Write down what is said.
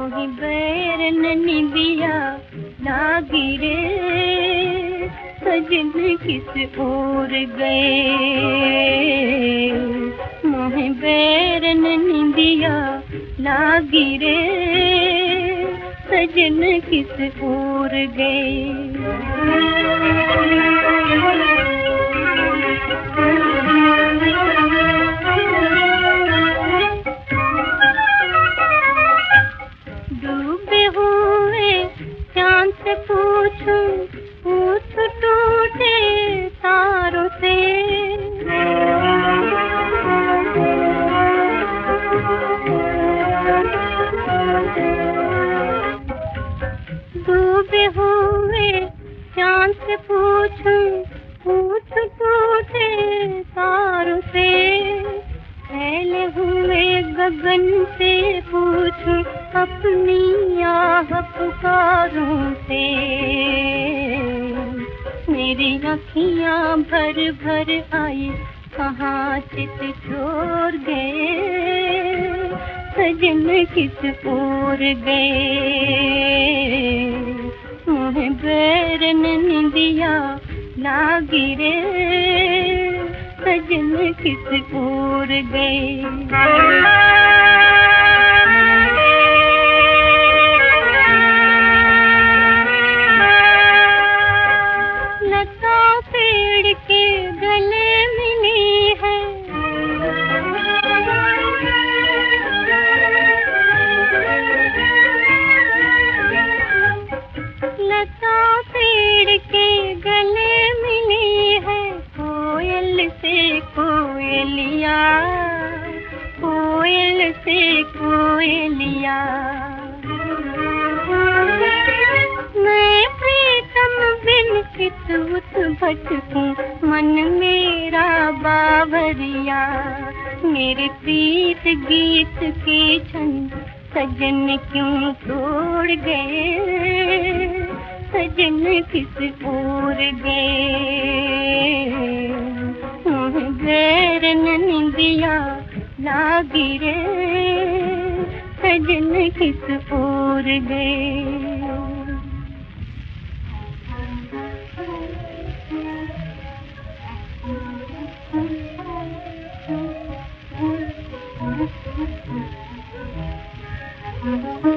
मोहि बैरन निदिया लागी रे, सजन किस ओर गए। मोहि बैरन निदिया लागी रे, सजन किस ओर गए। डूबे हुए चांद से पूछूं, पूछ टूटे तारों से। डूबे हुए चांद से पूछूं, पूछ टूटे तारों से। फैले हुए गगन से पूछूं, अपनी आह पुकारों से। मेरी आँखियाँ भर भर आई, कहाँ चित छोड़ गए। सजन किस ओर गए। मोहि बैरन निदिया लागी रे, सजन किस ओर गए। लता पेड़ के गले मिली है, लता पेड़ के गले मिली है। कोयल से कोयलिया, कोयल से कोयलिया। मैं प्रीतम बिन कित उत भटकूं, मन मेरा बावरिया। मेरे प्रीत गीत के छंद सजन क्यों तोड़ गए। सजन किस ओर गए। मोहि बैरन निदिया लागी रे, सजन किस ओर गए। Thank you.